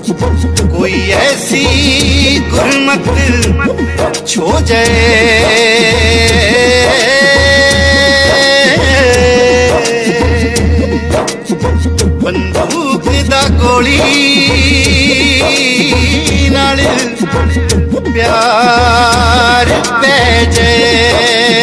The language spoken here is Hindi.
कोई ऐसी गुरमत छो जाए बंदूक दा गोली नाल प्यार पै जाए।